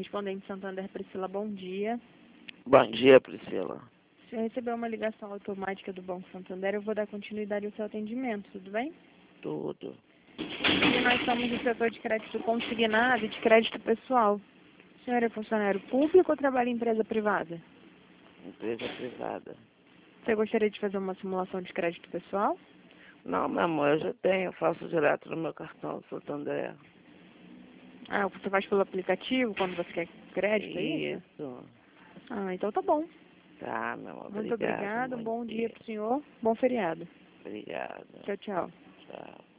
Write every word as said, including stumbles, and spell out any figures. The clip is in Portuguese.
Correspondente Santander, Priscila, bom dia. Bom dia, Priscila. O senhor recebeu uma ligação automática do Banco Santander, eu vou dar continuidade ao seu atendimento, tudo bem? Tudo. E nós somos do setor de crédito consignado e de crédito pessoal. O senhor é funcionário público ou trabalha em empresa privada? Empresa privada. Você gostaria de fazer uma simulação de crédito pessoal? Não, meu amor, eu já tenho, eu faço direto no meu cartão Santander. Ah, você faz pelo aplicativo quando você quer crédito, é isso? Isso. Ah, então tá bom. Tá, meu amor, Muito obrigado. obrigada, um bom dia pro senhor, bom feriado. Obrigado. Tchau, tchau. Tchau.